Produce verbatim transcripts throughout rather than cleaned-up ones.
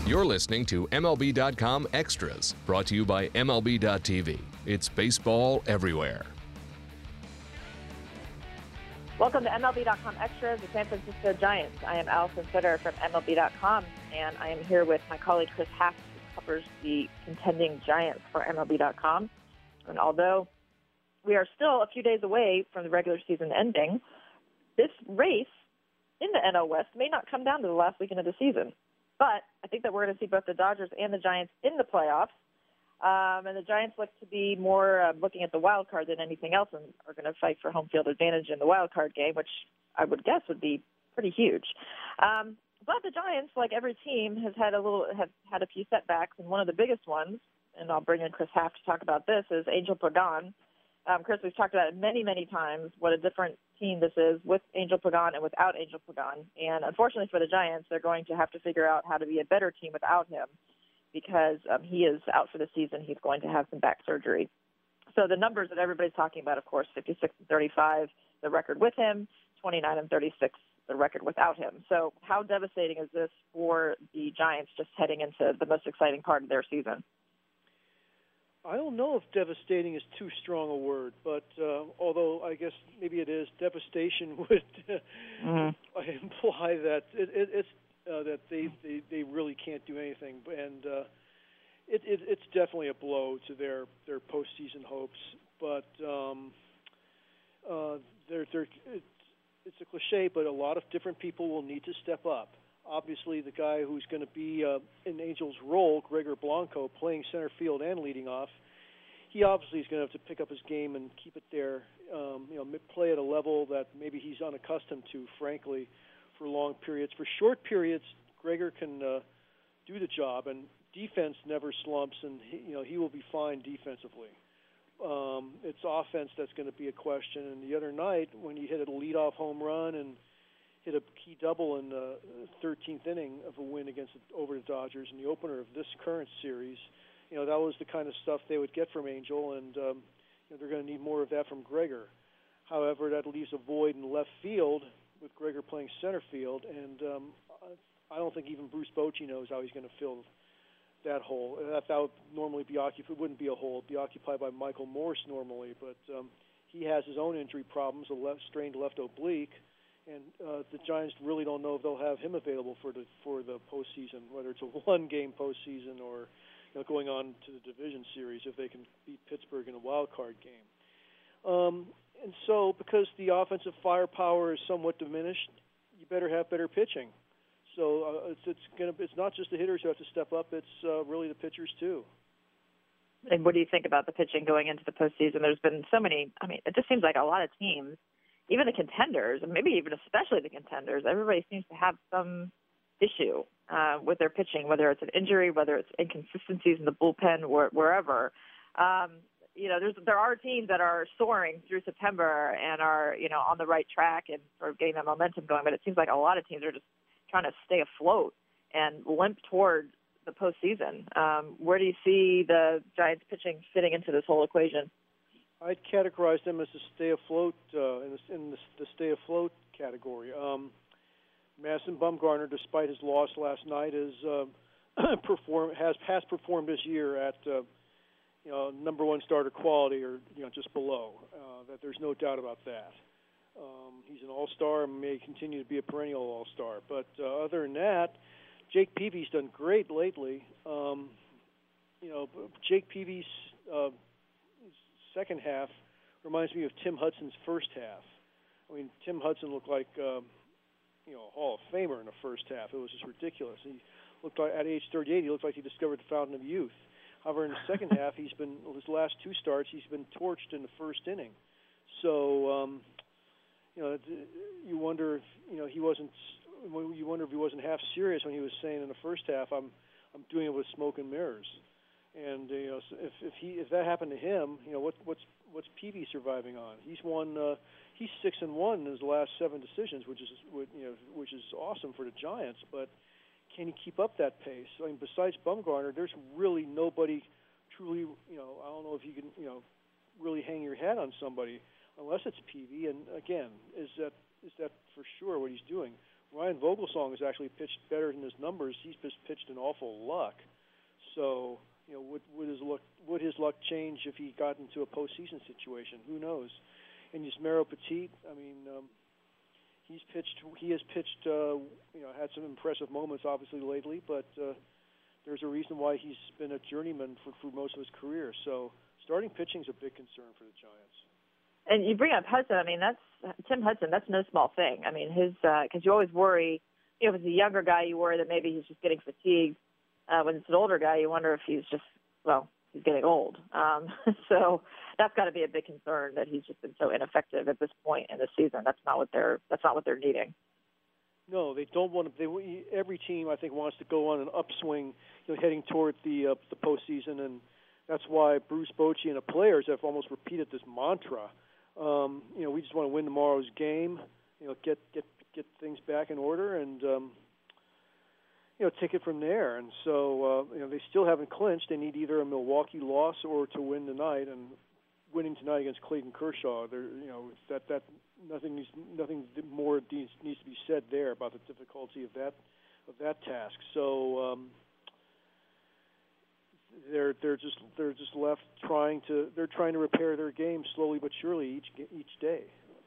You're listening to M L B dot com Extras, brought to you by M L B dot T V. It's baseball everywhere. Welcome to M L B dot com Extras, the San Francisco Giants. I am Allison Fitter from M L B dot com, and I am here with my colleague Chris Haft, who covers the contending Giants for M L B dot com. And although we are still a few days away from the regular season ending, this race in the N L West may not come down to the last weekend of the season. But I think that we're going to see both the Dodgers and the Giants in the playoffs. Um, and the Giants look to be more uh, looking at the wild card than anything else, and are going to fight for home field advantage in the wild card game, which I would guess would be pretty huge. Um, but the Giants, like every team, has had a little have had a few setbacks, and one of the biggest ones, and I'll bring in Chris Haft to talk about this, is Angel Pagan. Um, Chris, we've talked about it many, many times, what a different team this is with Angel Pagan and without Angel Pagan. And unfortunately for the Giants, they're going to have to figure out how to be a better team without him, because um, he is out for the season. He's going to have some back surgery. So the numbers that everybody's talking about, of course, fifty-six and thirty-five, the record with him, twenty-nine and thirty-six, the record without him. So how devastating is this for the Giants just heading into the most exciting part of their season? I don't know if devastating is too strong a word, but uh, although I guess maybe it is, devastation would mm-hmm. imply that it, it, it's uh, that they, they, they really can't do anything, and uh, it, it, it's definitely a blow to their, their postseason hopes. But um, uh, they're, they're, it's, it's a cliche, but a lot of different people will need to step up. Obviously, the guy who's going to be uh, in Angel's role, Gregor Blanco, playing center field and leading off, he obviously is going to have to pick up his game and keep it there, um, you know, play at a level that maybe he's unaccustomed to, frankly, for long periods. For short periods, Gregor can uh, do the job, and defense never slumps, and he, you know, he will be fine defensively. Um, it's offense that's going to be a question. And the other night, when he hit a leadoff home run and hit a key double in the thirteenth inning of a win against over the Dodgers in the opener of this current series, you know, that was the kind of stuff they would get from Angel, and um, you know, they're going to need more of that from Gregor. However, that leaves a void in left field with Gregor playing center field, and um, I don't think even Bruce Bochy knows how he's going to fill that hole. That, that would normally be occupied, it wouldn't be a hole, it would be occupied by Michael Morse normally, but um, he has his own injury problems, a left, strained left oblique. And uh, the Giants really don't know if they'll have him available for the for the postseason, whether it's a one-game postseason or, you know, going on to the division series if they can beat Pittsburgh in a wild card game. Um, and so, because the offensive firepower is somewhat diminished, you better have better pitching. So uh, it's it's gonna it's not just the hitters who have to step up; it's uh, really the pitchers too. And what do you think about the pitching going into the postseason? There's been so many. I mean, it just seems like a lot of teams, even the contenders, and maybe even especially the contenders, everybody seems to have some issue uh, with their pitching, whether it's an injury, whether it's inconsistencies in the bullpen, or wherever. Um, you know, there's there are teams that are soaring through September and are, you know, on the right track and sort of getting that momentum going. But it seems like a lot of teams are just trying to stay afloat and limp toward the postseason. Um, where do you see the Giants pitching fitting into this whole equation? I'd categorize them as the stay afloat uh, in, the, in the, the stay afloat category. Um, Madison Bumgarner, despite his loss last night, is uh, perform has has performed this year at uh, you know number one starter quality, or you know just below. Uh, that there's no doubt about that. Um, he's an all-star and may continue to be a perennial all-star. But uh, other than that, Jake Peavy's done great lately. Um, you know, Jake Peavy's uh, second half reminds me of Tim Hudson's first half. I mean, Tim Hudson looked like um, you know a Hall of Famer in the first half. It was just ridiculous. He looked like at age thirty-eight, he looked like he discovered the fountain of youth. However, in the second half, he's been his last two starts, he's been torched in the first inning. So, um, you know, you wonder if you know he wasn't. You wonder if he wasn't half serious when he was saying in the first half, "I'm, I'm doing it with smoke and mirrors." And you know, if if he if that happened to him, you know, what what's what's Peavy surviving on? He's won. Uh, he's six and one in his last seven decisions, which is you know which is awesome for the Giants. But can he keep up that pace? I mean, besides Bumgarner, there's really nobody truly. You know, I don't know if you can you know really hang your hat on somebody unless it's Peavy. And again, is that is that for sure what he's doing? Ryan Vogel Vogelsong has actually pitched better than his numbers. He's just pitched an awful luck. So, you know, would, would his luck would his luck change if he got into a postseason situation? Who knows? And Yusmeiro Petit, I mean, um, he's pitched. He has pitched. Uh, you know, had some impressive moments, obviously lately, but uh, there's a reason why he's been a journeyman for, for most of his career. So, starting pitching is a big concern for the Giants. And you bring up Hudson. I mean, that's Tim Hudson. That's no small thing. I mean, his because uh, you always worry. You know, if it's a younger guy, you worry that maybe he's just getting fatigued. Uh, when it's an older guy, you wonder if he's just well, he's getting old. Um, so that's got to be a big concern that he's just been so ineffective at this point in the season. That's not what they're that's not what they're needing. No, they don't want to. They every team I think wants to go on an upswing, you know, heading toward the uh, the postseason, and that's why Bruce Bochy and the players have almost repeated this mantra. Um, you know, we just want to win tomorrow's game. You know, get get get things back in order, and um, you know, take it from there. And so, uh, you know, they still haven't clinched. They need either a Milwaukee loss or to win tonight. And winning tonight against Clayton Kershaw, there, you know, that that nothing needs, nothing more needs, needs to be said there about the difficulty of that of that task. So um, they're they're just they're just left trying to they're trying to repair their game slowly but surely each each day.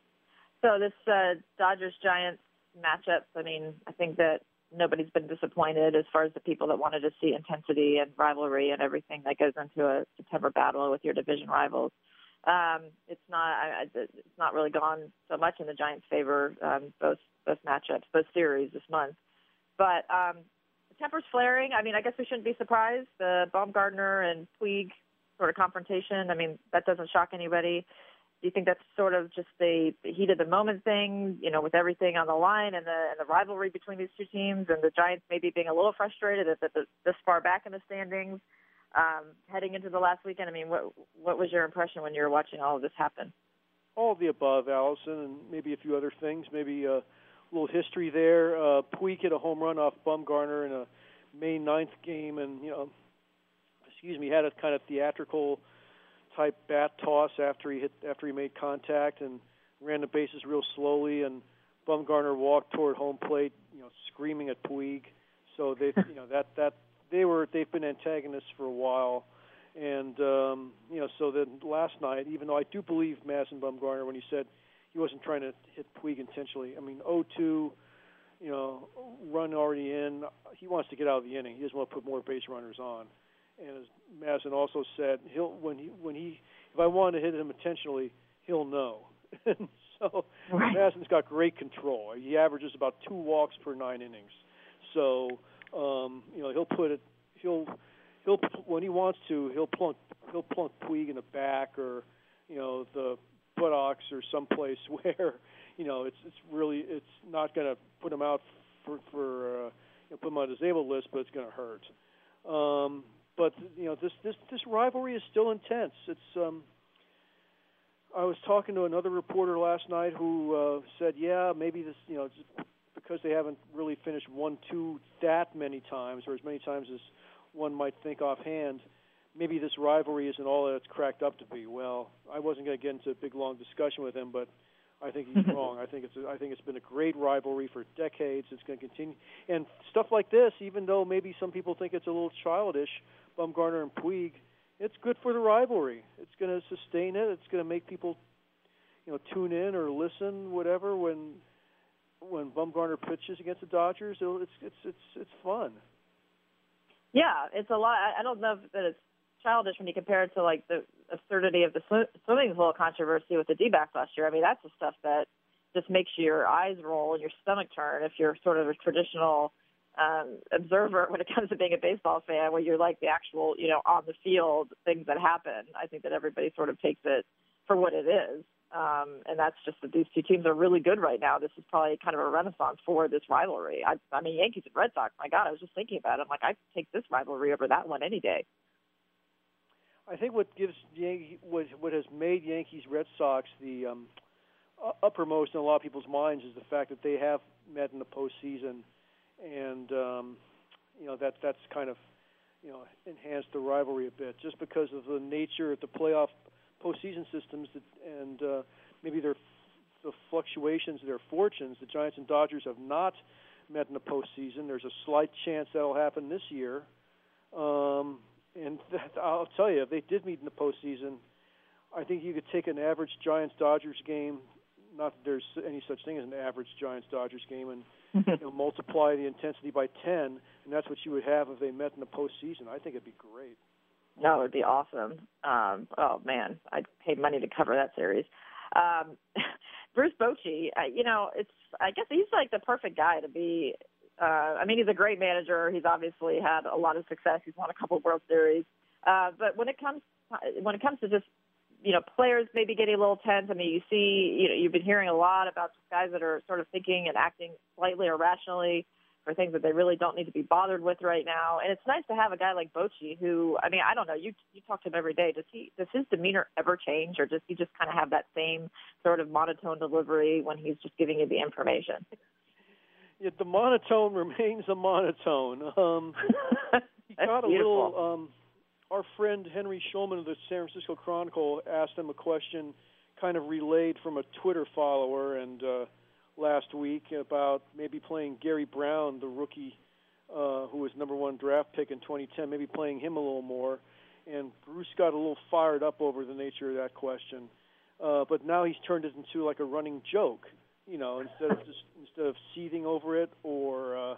So this uh, Dodgers Giants matchup, I mean, I think that nobody's been disappointed as far as the people that wanted to see intensity and rivalry and everything that goes into a September battle with your division rivals. Um, it's not I, it's not really gone so much in the Giants' favor, um, both both matchups, both series this month. But um, the temper's flaring. I mean, I guess we shouldn't be surprised. The Baumgartner and Puig sort of confrontation, I mean, that doesn't shock anybody. Do you think that's sort of just the heat of the moment thing, you know, with everything on the line and the and the rivalry between these two teams, and the Giants maybe being a little frustrated that they're this far back in the standings um, heading into the last weekend? I mean, what what was your impression when you were watching all of this happen? All of the above, Allison, and maybe a few other things. Maybe a little history there. Uh, Puig hit a home run off Baumgartner in a May ninth game, and, you know, excuse me, had a kind of theatrical type bat toss after he hit after he made contact and ran the bases real slowly, and Bumgarner walked toward home plate, you know, screaming at Puig. So they, you know, that that they were they've been antagonists for a while, and um, you know, so then last night, even though I do believe Madison Bumgarner when he said he wasn't trying to hit Puig intentionally. I mean, oh two, you know, run already in. He wants to get out of the inning. He doesn't want to put more base runners on. And as Madison also said, he'll when he when he if I want to hit him intentionally, he'll know. And so right. Madison's got great control. He averages about two walks per nine innings. So um, you know he'll put it he'll he'll when he wants to he'll plunk he'll plunk Puig in the back or you know the buttocks or someplace where you know it's it's really it's not going to put him out for for uh, you know, put him on a disabled list, but it's going to hurt. Um, But you know this, this this rivalry is still intense. It's um, I was talking to another reporter last night who uh, said, yeah, maybe this you know just because they haven't really finished one two that many times or as many times as one might think offhand, maybe this rivalry isn't all that it's cracked up to be. Well, I wasn't going to get into a big long discussion with him, but I think he's wrong. I think it's a, I think it's been a great rivalry for decades. It's going to continue, and stuff like this, even though maybe some people think it's a little childish. Bumgarner and Puig, it's good for the rivalry. It's going to sustain it. It's going to make people, you know, tune in or listen, whatever. When when Bumgarner pitches against the Dodgers, it'll, it's it's it's it's fun. Yeah, it's a lot. I don't know that it's childish when you compare it to like the absurdity of the sw- swimming pool controversy with the D-backs last year. I mean, that's the stuff that just makes your eyes roll and your stomach turn if you're sort of a traditional Um, observer when it comes to being a baseball fan, where you're like the actual, you know, on the field things that happen. I think that everybody sort of takes it for what it is, um, and that's just that these two teams are really good right now. This is probably kind of a renaissance for this rivalry. I, I mean, Yankees and Red Sox. My God, I was just thinking about it. I'm like, I'd take this rivalry over that one any day. I think what gives Yankee, what what has made Yankees Red Sox the um, uppermost in a lot of people's minds is the fact that they have met in the postseason. And, um, you know, that that's kind of, you know, enhanced the rivalry a bit just because of the nature of the playoff postseason systems that, and uh, maybe their the fluctuations of their fortunes. The Giants and Dodgers have not met in the postseason. There's a slight chance that'll happen this year. Um, and that, I'll tell you, if they did meet in the postseason, I think you could take an average Giants-Dodgers game, not that there's any such thing as an average Giants-Dodgers game, and you know, multiply the intensity by ten, and that's what you would have if they met in the postseason. I think it'd be great. No, it would be awesome. Um, oh, man, I'd pay money to cover that series. Um, Bruce Bochy, uh, you know, it's I guess he's like the perfect guy to be uh, – I mean, he's a great manager. He's obviously had a lot of success. He's won a couple of World Series. Uh, but when it comes when it comes to just, you know, players maybe getting a little tense, I mean, you see, you know, you've been hearing a lot about guys that are sort of thinking and acting slightly irrationally for things that they really don't need to be bothered with right now. And it's nice to have a guy like Bochy who, I mean, I don't know, you you talk to him every day. Does he does his demeanor ever change, or does he just kind of have that same sort of monotone delivery when he's just giving you the information? Yeah, the monotone remains a monotone. Um, he got a beautiful. little. Um, our friend Henry Schulman of the San Francisco Chronicle asked him a question, kind of relayed from a Twitter follower, and uh, last week about maybe playing Gary Brown, the rookie uh, who was number one draft pick in twenty ten, maybe playing him a little more. And Bruce got a little fired up over the nature of that question. Uh, but now he's turned it into like a running joke, you know, instead of just instead of seething over it or uh,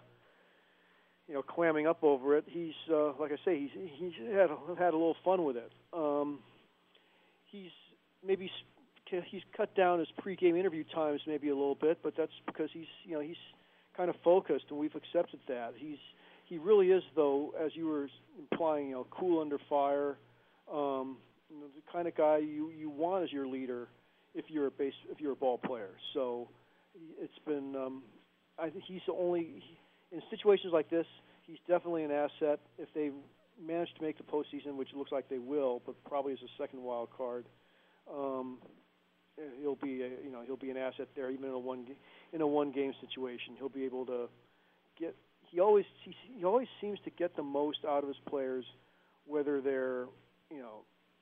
you know clamming up over it. He's uh, like I say, he's he's had a, had a little fun with it. Um, he's maybe. He's cut down his pregame interview times maybe a little bit, but that's because he's, you know, he's kind of focused, and we've accepted that. He's he really is, though, as you were implying, you know, cool under fire, um, you know, the kind of guy you, you want as your leader if you're a base if you're a ball player. So it's been, um, I think he's the only in situations like this. He's definitely an asset if they manage to make the postseason, which looks like they will, but probably as a second wild card. Um, He'll be, a, you know, he'll be an asset there, even in a one in a one game situation. He'll be able to get. He always he, he always seems to get the most out of his players, whether they're, you know,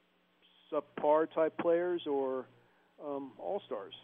subpar type players or um, all stars.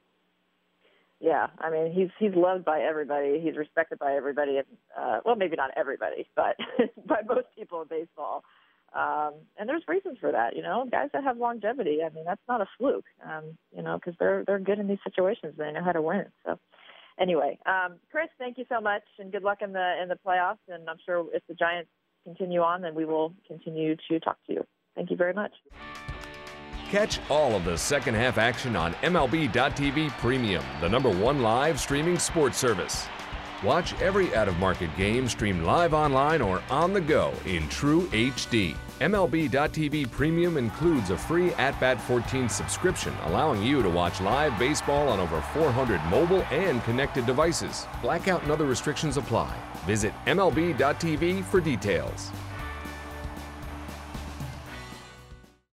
Yeah, I mean, he's he's loved by everybody. He's respected by everybody. Uh, well, maybe not everybody, but by most people in baseball. Um, and there's reasons for that, you know, guys that have longevity. I mean, that's not a fluke, um, you know, because they're they're good in these situations. They know how to win. So, anyway, um, Chris, thank you so much, and good luck in the in the playoffs. And I'm sure if the Giants continue on, then we will continue to talk to you. Thank you very much. Catch all of the second half action on M L B dot T V Premium, the number one live streaming sports service. Watch every out-of-market game streamed live online or on the go in true H D. M L B dot T V Premium includes a free At Bat fourteen subscription, allowing you to watch live baseball on over four hundred mobile and connected devices. Blackout and other restrictions apply. Visit M L B dot T V for details.